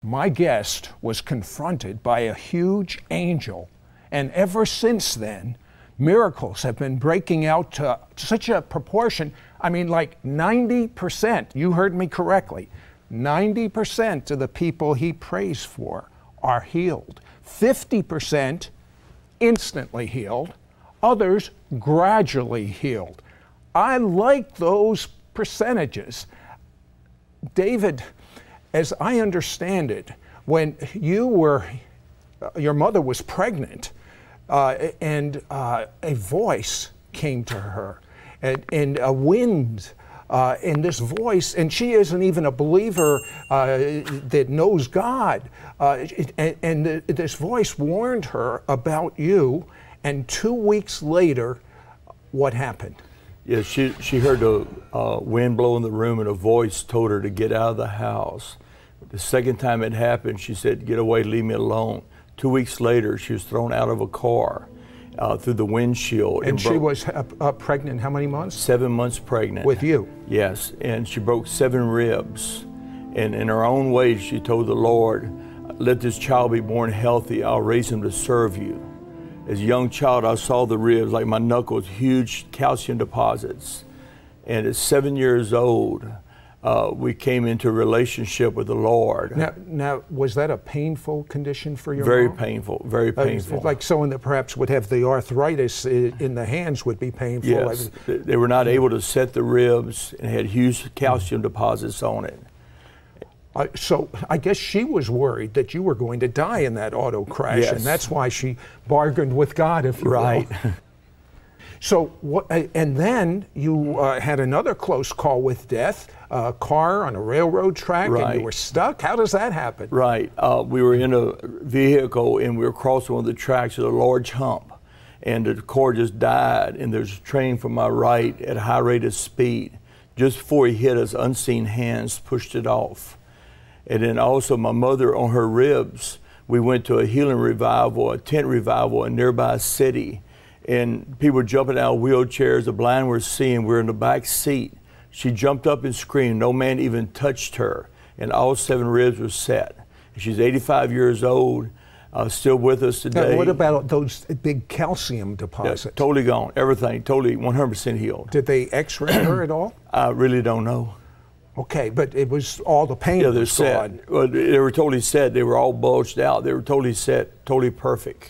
my guest was confronted by a huge angel, and ever since then, miracles have been breaking out to such a proportion. I mean, like 90%, you heard me correctly, 90% of the people he prays for are healed. 50% instantly healed, others gradually healed. I like those percentages. David, as I understand it, when your mother was pregnant, and a voice came to her, and a wind, and this voice, and she isn't even a believer that knows God, and this voice warned her about you, and 2 weeks later, what happened? Yeah, she heard the wind blow in the room, and a voice told her to get out of the house. The second time it happened, she said, "Get away, leave me alone." 2 weeks later, she was thrown out of a car through the windshield. And she was pregnant how many months? 7 months pregnant. With you? Yes, and she broke 7 ribs. And in her own way, she told the Lord, "Let this child be born healthy. I'll raise him to serve you." As a young child, I saw the ribs, like my knuckles, huge calcium deposits. And at 7 years old, we came into a relationship with the Lord. Now, was that a painful condition for your Very mom? painful, very painful. Like someone that perhaps would have the arthritis in the hands would be painful. Yes, they were not able to set the ribs and had huge calcium deposits on it. So I guess she was worried that you were going to die in that auto crash, Yes. and that's why she bargained with God, if you Right. will. So, and then you had another close call with death, a car on a railroad track, Right. and you were stuck. How does that happen? Right. We were in a vehicle, and we were crossing one of the tracks at a large hump, and the car just died, and there's a train from my right at a high rate of speed. Just before he hit us, unseen hands pushed it off. And then also my mother, on her ribs, we went to a healing revival, a tent revival in a nearby city. And people were jumping out of wheelchairs, the blind were seeing, we were in the back seat. She jumped up and screamed, no man even touched her, and all 7 ribs were set. She's 85 years old, still with us today. Now, what about those big calcium deposits? Yeah, totally gone, everything, totally 100% healed. Did they x-ray her at all? I really don't know. Okay, but it was all the pain Yeah, they're was set. gone. Well, they were totally set. They were all bulged out. They were totally set, totally perfect.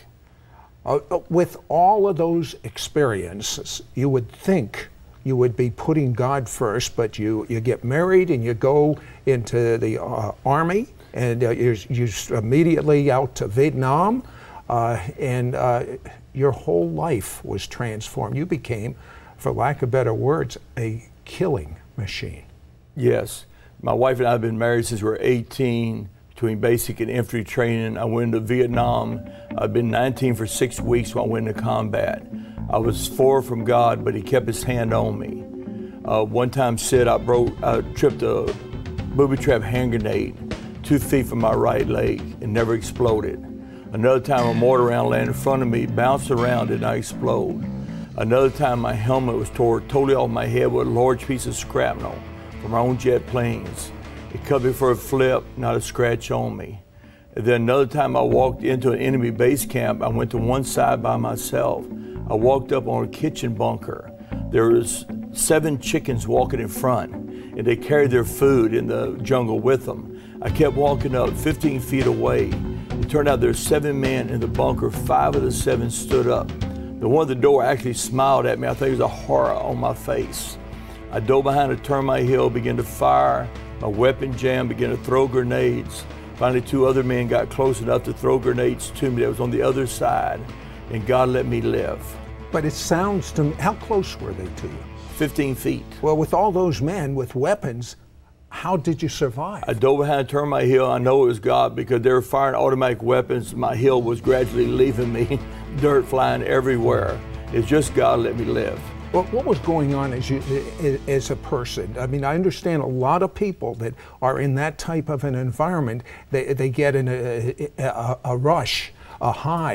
With all of those experiences, you would think you would be putting God first, but you get married and you go into the Army, and you're immediately out to Vietnam, and your whole life was transformed. You became, for lack of better words, a killing machine. Yes. My wife and I have been married since we were 18, between basic and infantry training. I went into Vietnam. I've been 19 for 6 weeks when I went into combat. I was far from God, but he kept his hand on me. One time said I tripped a booby trap hand grenade 2 feet from my right leg and never exploded. Another time a mortar round landed in front of me, bounced around, did not explode. Another time my helmet was tore totally off my head with a large piece of shrapnel from our own jet planes. It cut me for a flip, not a scratch on me. And then another time I walked into an enemy base camp. I went to one side by myself. I walked up on a kitchen bunker. There was 7 chickens walking in front, and they carried their food in the jungle with them. I kept walking up 15 feet away. It turned out there were 7 men in the bunker. 5 of the 7 stood up. The one at the door actually smiled at me. I think there was a horror on my face. I dove behind a termite hill, began to fire. My weapon jammed, began to throw grenades. Finally, 2 other men got close enough to throw grenades to me that was on the other side, and God let me live. But it sounds to me, how close were they to you? 15 feet. Well, with all those men with weapons, how did you survive? I dove behind a termite hill. I know it was God because they were firing automatic weapons. My hill was gradually leaving me, dirt flying everywhere. It's just God let me live. Well, what was going on as a person? I mean, I understand a lot of people that are in that type of an environment, they get in a rush, a high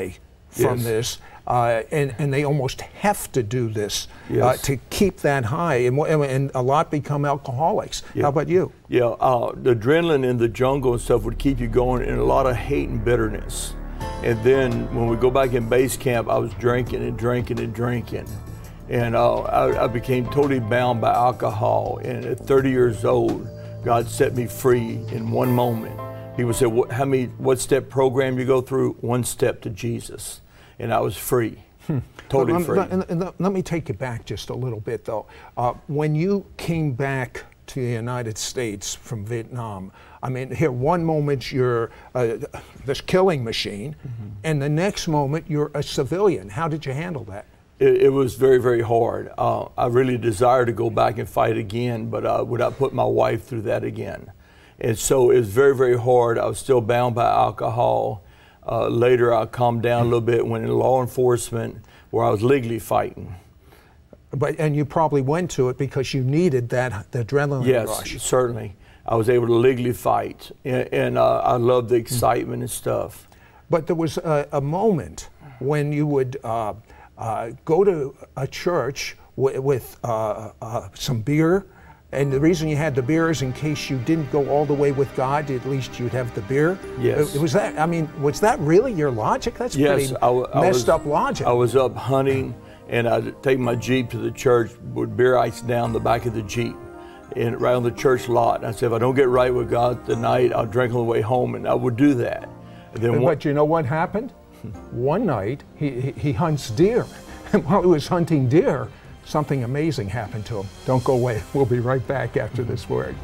from Yes. this, and they almost have to do this Yes. to keep that high, and a lot become alcoholics. Yeah. How about you? Yeah, the adrenaline in the jungle and stuff would keep you going, and a lot of hate and bitterness. And then when we go back in base camp, I was drinking and drinking and drinking. And I became totally bound by alcohol. And at 30 years old, God set me free in one moment. He would say, what step program you go through? One step to Jesus. And I was free, totally free. Let me take you back just a little bit, though. When you came back to the United States from Vietnam, I mean, here, one moment you're this killing machine, and the next moment you're a civilian. How did you handle that? It was very, very hard. I really desired to go back and fight again, but I would not put my wife through that again. And so it was very, very hard. I was still bound by alcohol. Later, I calmed down a little bit, went in law enforcement, where I was legally fighting. And you probably went to it because you needed that the adrenaline rush. Yes, certainly. I was able to legally fight, and I loved the excitement and stuff. But there was a moment when you would go to a church with some beer, and the reason you had the beer is in case you didn't go all the way with God, at least you'd have the beer. Yes. Was that really your logic? That's pretty messed up logic. I was up hunting, and I'd take my Jeep to the church with beer ice down the back of the Jeep, and right on the church lot. And I said, if I don't get right with God tonight, I'll drink on the way home, and I would do that. And then but you know what happened? One night, he hunts deer. And while he was hunting deer, something amazing happened to him. Don't go away. We'll be right back after this word.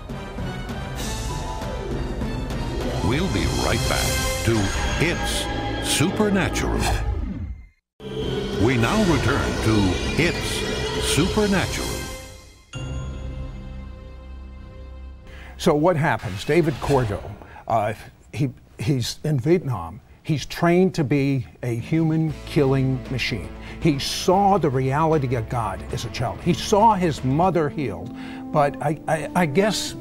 We'll be right back to It's Supernatural. We now return to It's Supernatural. So what happens? David Cordo, he's in Vietnam. He's trained to be a human-killing machine. He saw the reality of God as a child. He saw his mother healed. But I guess,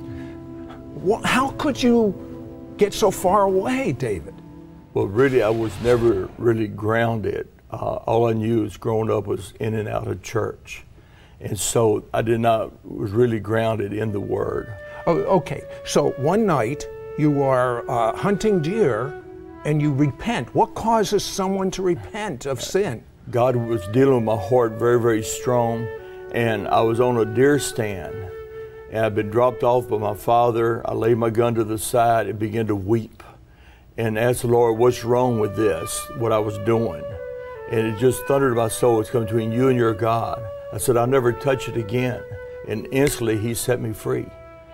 how could you get so far away, David? Well, really, I was never really grounded. All I knew was growing up was in and out of church. And so I was really grounded in the Word. Oh, okay, so one night you are hunting deer and you repent. What causes someone to repent of sin? God was dealing with my heart very, very strong, and I was on a deer stand, and I'd been dropped off by my father. I laid my gun to the side and began to weep and asked the Lord, what's wrong with this, what I was doing? And it just thundered in my soul, it's come between you and your God. I said, I'll never touch it again. And instantly, He set me free.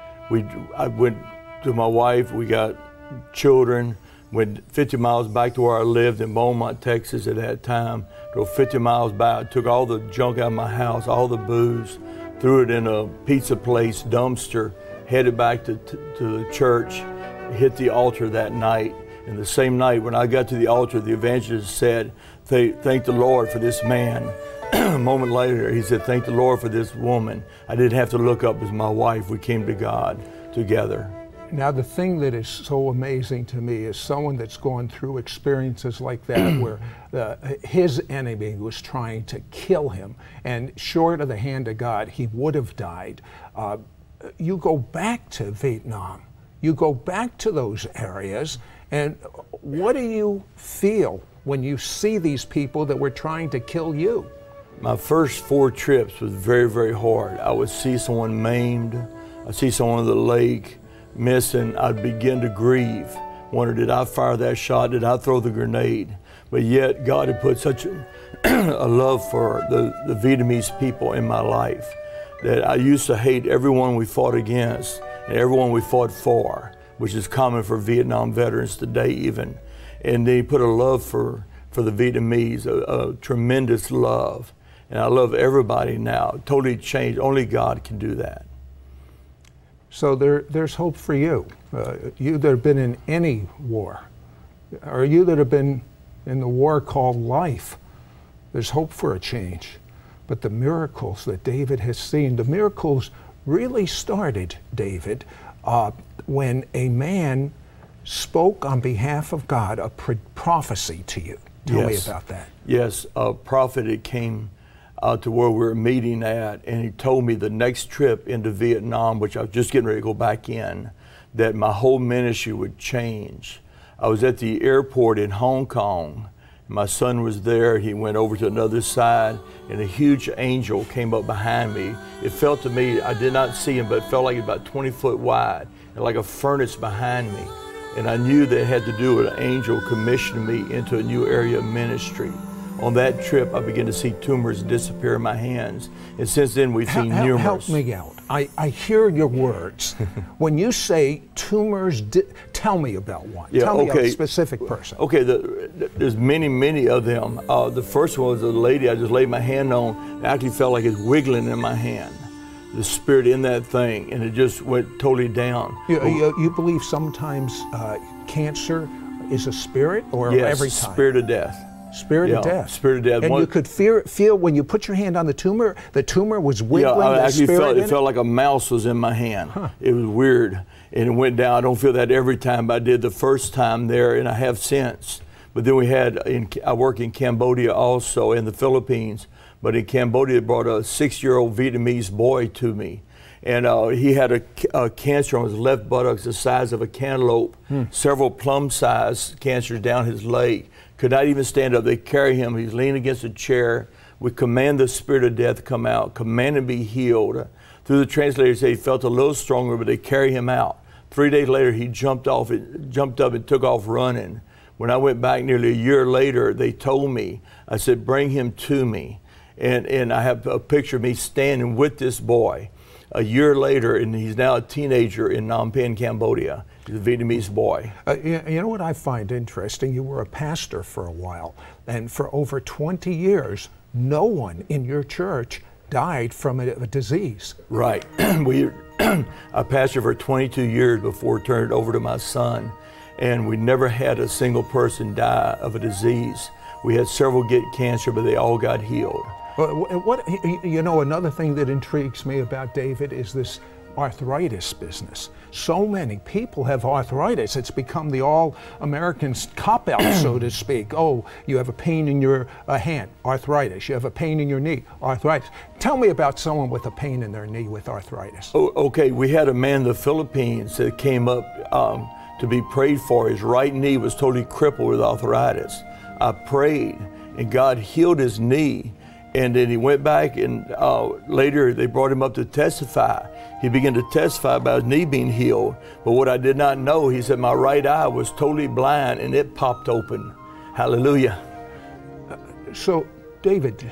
I went to my wife, we got children, went 50 miles back to where I lived in Beaumont, Texas at that time. Drove 50 miles back, took all the junk out of my house, all the booze, threw it in a pizza place dumpster, headed back to the church, hit the altar that night. And the same night when I got to the altar, the evangelist said, thank the Lord for this man. A moment later, he said, thank the Lord for this woman. I didn't have to look up as my wife. We came to God together. Now, the thing that is so amazing to me is someone that's gone through experiences like that where his enemy was trying to kill him, and short of the hand of God, he would have died. You go back to Vietnam, you go back to those areas, and what do you feel when you see these people that were trying to kill you? My first 4 trips was very, very hard. I would see someone maimed, I'd see someone in the lake, missing, I'd begin to grieve. Wonder, did I fire that shot? Did I throw the grenade? But yet God had put such a love for the Vietnamese people in my life that I used to hate everyone we fought against and everyone we fought for, which is common for Vietnam veterans today even. And they put a love for the Vietnamese, a tremendous love. And I love everybody now, totally changed. Only God can do that. So there's hope for you. You that have been in any war, or you that have been in the war called life, there's hope for a change. But the miracles that David has seen, the miracles really started, David, when a man spoke on behalf of God a prophecy to you. Tell me about that. Yes, a prophet had came to where we were meeting at, and he told me the next trip into Vietnam, which I was just getting ready to go back in, that my whole ministry would change. I was at the airport in Hong Kong. My son was there. He went over to another side, and a huge angel came up behind me. It felt to me, I did not see him, but it felt like about 20 foot wide and like a furnace behind me. And I knew that it had to do with an angel commissioning me into a new area of ministry. On that trip, I began to see tumors disappear in my hands. And since then, we've seen numerous. Help me out. I hear your words. When you say tumors, tell me about one. Yeah, tell me okay. a specific person. Okay, there's many of them. The first one was a lady I just laid my hand on. It actually felt like it's wiggling in my hand. The spirit in that thing, and it just went totally down. You believe sometimes cancer is a spirit, or yes, every time? Spirit of death. Spirit of death. Spirit of death. And you could feel when you put your hand on the tumor was wiggling. Yeah, I actually felt it felt like a mouse was in my hand. Huh. It was weird, and it went down. I don't feel that every time, but I did the first time there, and I have since. But then I work in Cambodia also, in the Philippines. But in Cambodia, they brought a 6-year-old Vietnamese boy to me. And he had a cancer on his left buttocks the size of a cantaloupe, several plum-sized cancers down his leg. Could not even stand up. They carry him. He's leaning against a chair. We command the spirit of death to come out, command him to be healed. Through the translator, he felt a little stronger, but they carry him out. 3 days later, he jumped up and took off running. When I went back nearly a year later, they told me, I said, bring him to me. And I have a picture of me standing with this boy a year later, and he's now a teenager in Phnom Penh, Cambodia. He's a Vietnamese boy. You know what I find interesting? You were a pastor for a while, and for over 20 years, no one in your church died from a disease. Right. I pastored for 22 years before I turned it over to my son, and we never had a single person die of a disease. We had several get cancer, but they all got healed. Another thing that intrigues me about David is this arthritis business. So many people have arthritis. It's become the all-American cop-out, so to speak. Oh, you have a pain in your hand, arthritis. You have a pain in your knee, arthritis. Tell me about someone with a pain in their knee with arthritis. Oh, okay, we had a man in the Philippines that came up to be prayed for. His right knee was totally crippled with arthritis. I prayed, and God healed his knee. And then he went back, and later they brought him up to testify. He began to testify about his knee being healed. But what I did not know, he said, my right eye was totally blind, and it popped open. Hallelujah. So, David,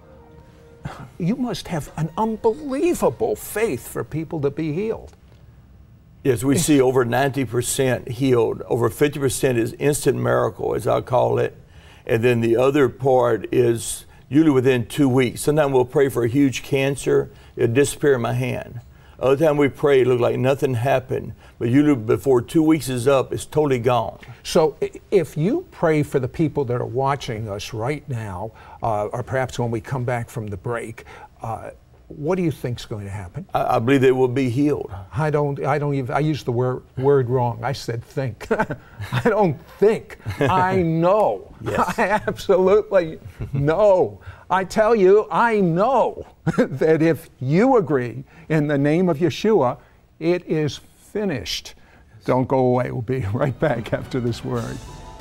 you must have an unbelievable faith for people to be healed. Yes, we see over 90% healed. Over 50% is instant miracle, as I call it. And then the other part is usually within 2 weeks. Sometimes we'll pray for a huge cancer, it'll disappear in my hand. Other time we pray, it looked like nothing happened, but usually before 2 weeks is up, it's totally gone. So if you pray for the people that are watching us right now, or perhaps when we come back from the break, what do you think is going to happen? I believe they will be healed. I used the word wrong. I said think. I don't think. I know. Yes. I absolutely know. I tell you, I know that if you agree in the name of Yeshua, it is finished. Don't go away. We'll be right back after this word.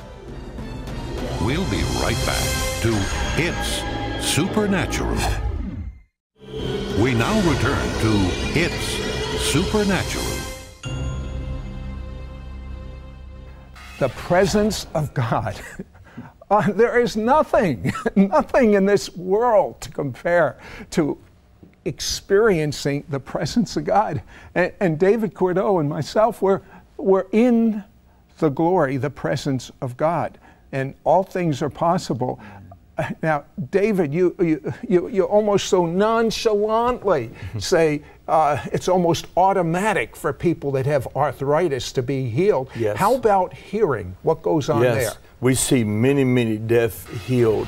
We'll be right back to It's Supernatural. We now return to It's Supernatural. The presence of God. There is nothing in this world to compare to experiencing the presence of God. And David Cordeaux and myself, we're in the glory, the presence of God. And all things are possible. Now, David, you almost so nonchalantly say it's almost automatic for people that have arthritis to be healed. Yes. How about hearing? What goes on there? We see many deaf healed.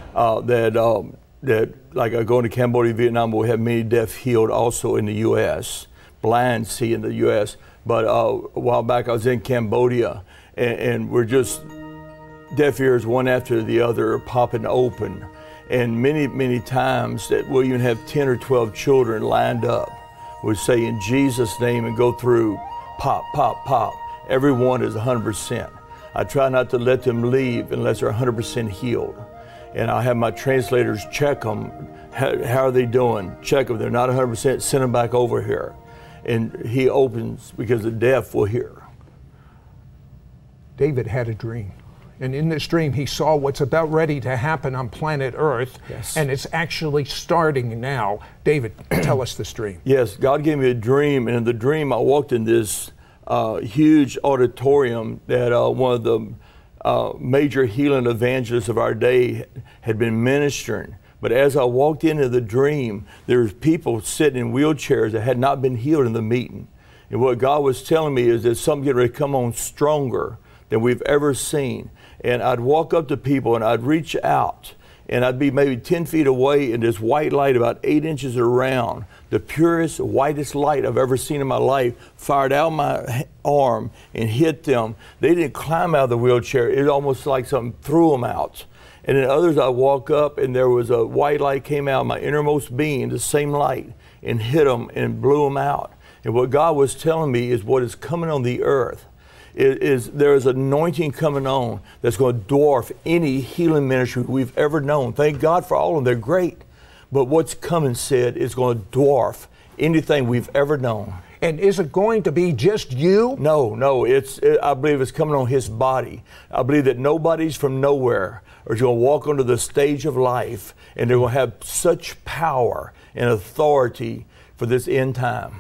That like I go into Cambodia, Vietnam, we have many deaf healed also in the U.S. Blind see in the U.S. But a while back I was in Cambodia, and we're just deaf ears, one after the other, are popping open. And many, many times that we'll even have 10 or 12 children lined up. We'll say in Jesus' name and go through, pop, pop, pop. Everyone is 100%. I try not to let them leave unless they're 100% healed. And I'll have my translators check them. How are they doing? Check them. They're not 100%, send them back over here. And he opens because the deaf will hear. David had a dream. And in this dream, he saw what's about ready to happen on planet Earth. Yes. And it's actually starting now. David, tell us this dream. Yes, God gave me a dream. And in the dream, I walked in this huge auditorium that one of the major healing evangelists of our day had been ministering. But as I walked into the dream, there was people sitting in wheelchairs that had not been healed in the meeting. And what God was telling me is that something getting ready to come on stronger than we've ever seen. And I'd walk up to people and I'd reach out and I'd be maybe 10 feet away in this white light about 8 inches around. The purest, whitest light I've ever seen in my life fired out my arm and hit them. They didn't climb out of the wheelchair. It was almost like something threw them out. And then others, I walk up and there was a white light came out of my innermost being, the same light, and hit them and blew them out. And what God was telling me is what is coming on the earth there is anointing coming on that's going to dwarf any healing ministry we've ever known. Thank God for all of them. They're great. But what's coming, Sid, is going to dwarf anything we've ever known. And is it going to be just you? No. I believe it's coming on his body. I believe that nobody's from nowhere are going to walk onto the stage of life, and they're going to have such power and authority for this end time.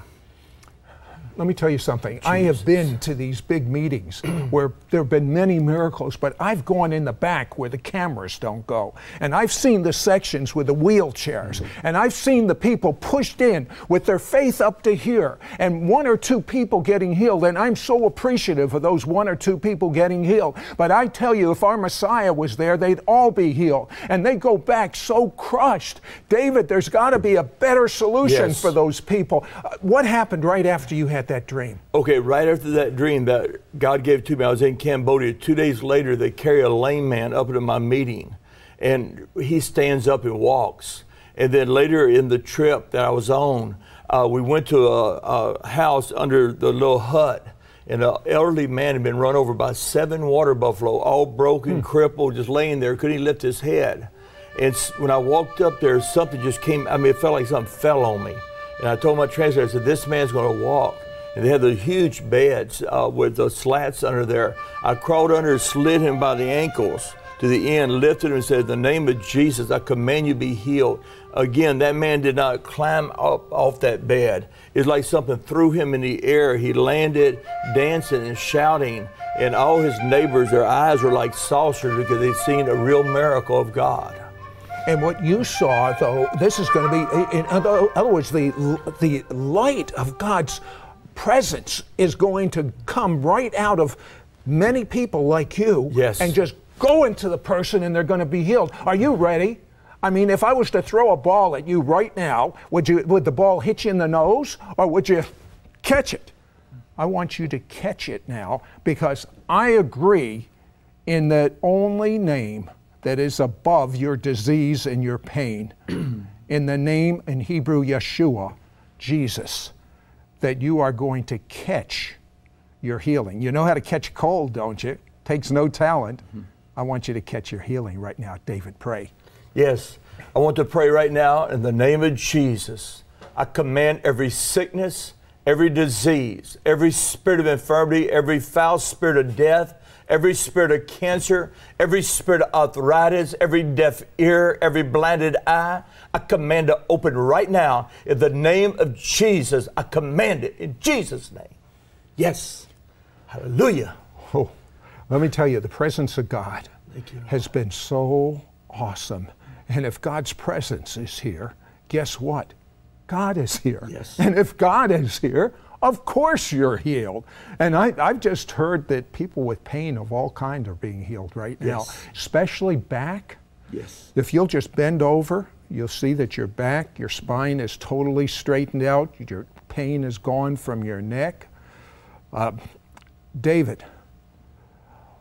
Let me tell you something. Jesus. I have been to these big meetings where there have been many miracles, but I've gone in the back where the cameras don't go. And I've seen the sections with the wheelchairs. And I've seen the people pushed in with their faith up to here. And 1 or 2 people getting healed. And I'm so appreciative of those 1 or 2 people getting healed. But I tell you, if our Messiah was there, they'd all be healed. And they go back so crushed. David, there's got to be a better solution for those people. What happened right after you had that dream? Okay, right after that dream that God gave to me, I was in Cambodia. 2 days later, they carry a lame man up into my meeting, and he stands up and walks. And then later in the trip that I was on, we went to a house under the little hut, and an elderly man had been run over by 7 water buffalo, all broken, crippled, just laying there, couldn't even lift his head. And when I walked up there, something just came, it felt like something fell on me. And I told my translator, I said, this man's going to walk. And they had the huge beds with the slats under there. I crawled under, slid him by the ankles to the end, lifted him and said, in the name of Jesus, I command you be healed. Again, that man did not climb up off that bed. It's like something threw him in the air. He landed dancing and shouting, and all his neighbors, their eyes were like saucers because they'd seen a real miracle of God. And what you saw, though, this is going to be, in other words, the light of God's presence is going to come right out of many people like you. Yes. And just go into the person and they're going to be healed. Are you ready? If I was to throw a ball at you right now, would the ball hit you in the nose or would you catch it? I want you to catch it now, because I agree in that only name that is above your disease and your pain, in the name in Hebrew Yeshua, Jesus, that you are going to catch your healing. You know how to catch a cold, don't you? Takes no talent. I want you to catch your healing right now. David, pray. Yes, I want to pray right now in the name of Jesus. I command every sickness, every disease, every spirit of infirmity, every foul spirit of death, every spirit of cancer, every spirit of arthritis, every deaf ear, every blinded eye, I command to open right now. In the name of Jesus, I command it in Jesus' name. Yes. Hallelujah. Oh, let me tell you, the presence of God has been so awesome. And if God's presence is here, guess what? God is here. Yes. And if God is here, of course you're healed. And I've just heard that people with pain of all kinds are being healed right now, especially back. Yes. If you'll just bend over, you'll see that your back, your spine is totally straightened out. Your pain is gone from your neck. David,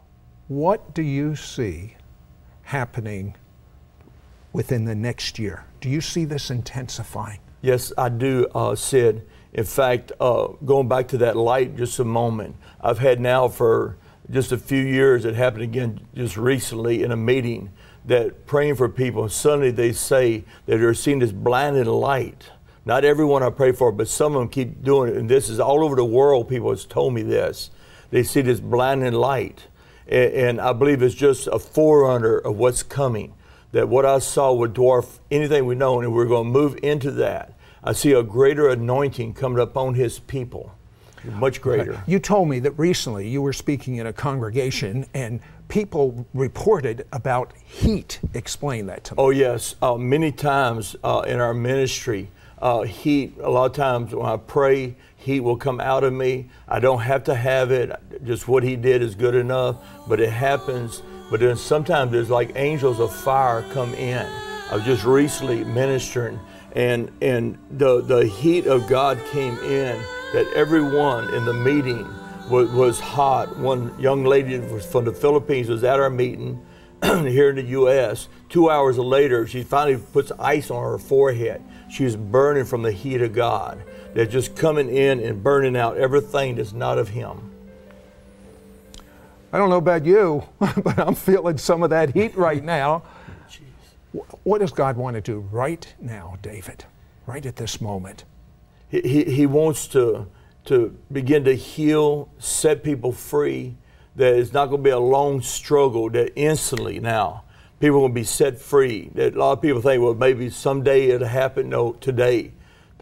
What do you see happening within the next year? Do you see this intensifying? Yes, I do, Sid. In fact, going back to that light just a moment, I've had now for just a few years, it happened again just recently in a meeting, that praying for people, suddenly they say that they're seeing this blinding light. Not everyone I pray for, but some of them keep doing it. And this is all over the world, people have told me this. They see this blinding light. And I believe it's just a forerunner of what's coming. That what I saw would dwarf anything we know, and we're going to move into that. I see a greater anointing coming upon His people, much greater. You told me that recently you were speaking in a congregation and people reported about heat. Explain that to me. Oh yes, many times in our ministry, heat, a lot of times when I pray, heat will come out of me. I don't have to have it, just what He did is good enough, but it happens. But then sometimes there's like angels of fire come in. I was just recently ministering, and the heat of God came in, that everyone in the meeting was hot. One young lady was from the Philippines was at our meeting here in the U.S. 2 hours later, she finally puts ice on her forehead. She was burning from the heat of God. They're just coming in and burning out everything that's not of Him. I don't know about you, but I'm feeling some of that heat right now. What does God want to do right now, David, right at this moment? He wants to begin to heal, set people free, that it's not going to be a long struggle, that instantly now people are going to be set free. That a lot of people think, well, maybe someday it'll happen. No, today.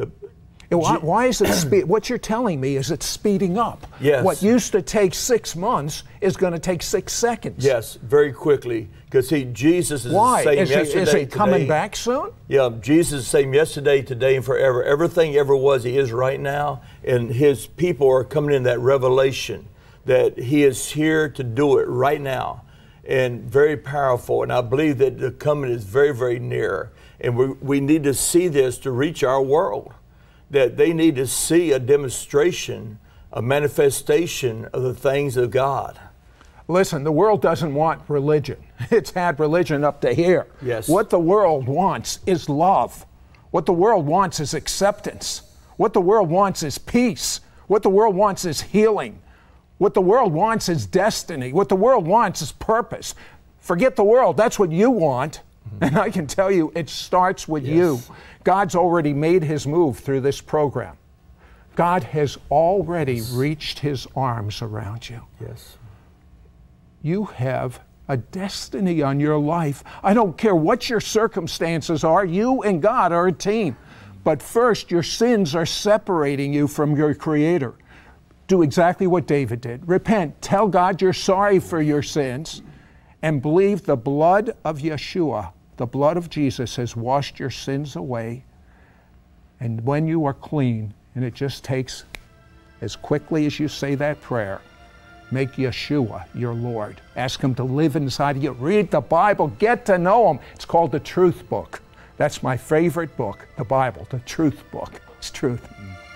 Why is it what you're telling me is it's speeding up. Yes. What used to take 6 months is going to take 6 seconds. Yes, very quickly. Because Jesus is the same yesterday, is he coming today. Back soon? Yeah, Jesus is the same yesterday, today, and forever. Everything ever was, He is right now. And His people are coming in that revelation that He is here to do it right now. And very powerful. And I believe that the coming is very, very near. And we need to see this to reach our world. That they need to see a demonstration, a manifestation of the things of God. Listen, the world doesn't want religion. It's had religion up to here. Yes. What the world wants is love. What the world wants is acceptance. What the world wants is peace. What the world wants is healing. What the world wants is destiny. What the world wants is purpose. Forget the world. That's what you want. And I can tell you, it starts with you. God's already made His move through this program. God has already reached His arms around you. Yes. You have a destiny on your life. I don't care what your circumstances are, you and God are a team. But first, your sins are separating you from your Creator. Do exactly what David did. Repent. Tell God you're sorry for your sins and believe the blood of Yeshua, the blood of Jesus, has washed your sins away. And when you are clean, and it just takes as quickly as you say that prayer, make Yeshua your Lord. Ask Him to live inside of you. Read the Bible. Get to know Him. It's called the Truth Book. That's my favorite book, the Bible, the Truth Book. It's truth.